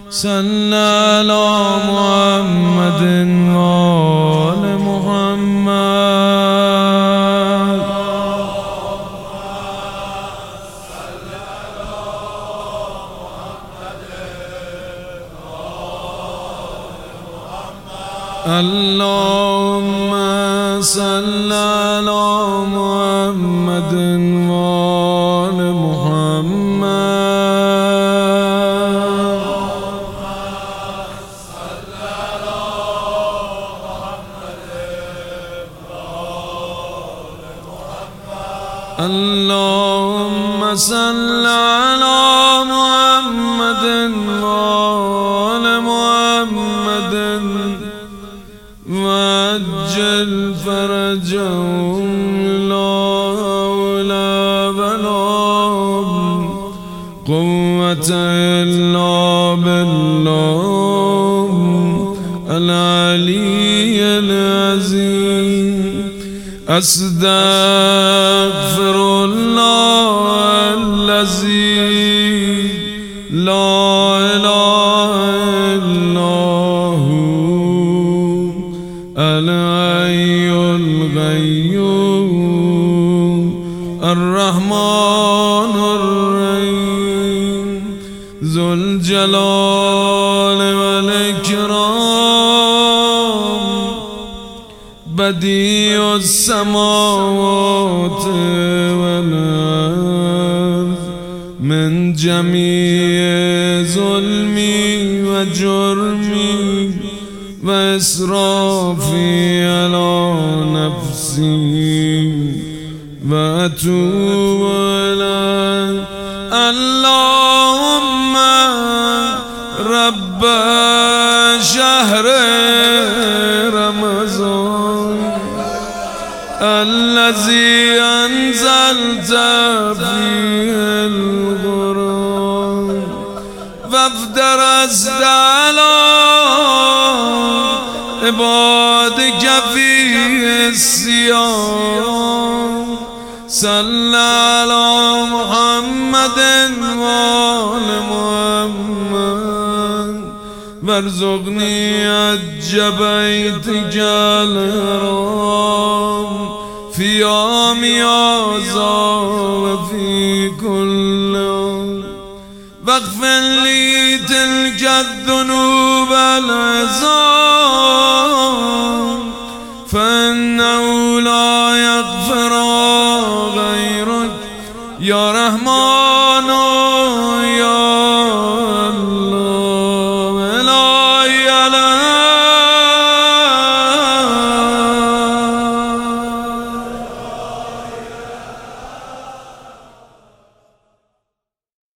صل على محمد وآل محمد. اللهم صل على محمد وآل محمد. اللهم صل على محمد وآل محمد وعجل فرجهم لا حول ولا قوة إلا بالله العلي العظيم. أستغفر الله الذي لا إله إلا هو الحي القيوم الرحمن الرحيم ذو الجلال والإكرام بديع السماوات والأرض من جميع ظلمي وجرمي وإسرافي على نفسي وأتوب إليك. اللهم رب شهر رمضان الذي أنزلت فيه القرآن وافترضت على عبادك فيه الصيام. صل على محمد وآل محمد وارزقني حج بيتك الحرام في يوم هذا وفي كل يوم واغفر لي تلك الذنوب العظام فإنه لا يغفر غيرك يا رحمن